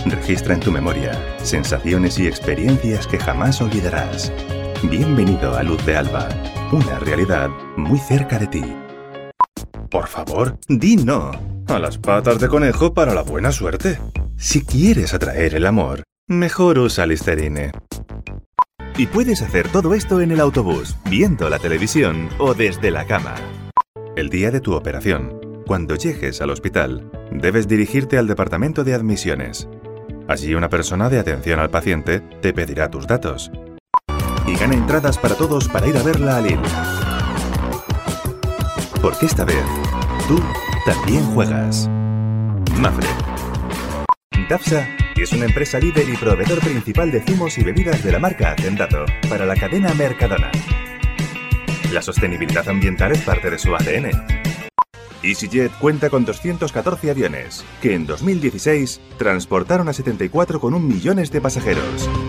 Registra en tu memoria sensaciones y experiencias que jamás olvidarás. Bienvenido a Luz de Alba, una realidad muy cerca de ti. Por favor, di no a las patas de conejo para la buena suerte. Si quieres atraer el amor, mejor usa Listerine. Y puedes hacer todo esto en el autobús, viendo la televisión o desde la cama. El día de tu operación, cuando llegues al hospital, debes dirigirte al departamento de admisiones. Allí una persona de atención al paciente te pedirá tus datos. Y gana entradas para todos para ir a verla a Lille. Porque esta vez, tú también juegas. Mafre. Dafsa es una empresa líder y proveedor principal de zumos y bebidas de la marca Hacendado para la cadena Mercadona. La sostenibilidad ambiental es parte de su ADN. EasyJet cuenta con 214 aviones, que en 2016 transportaron a 74,1 millones de pasajeros.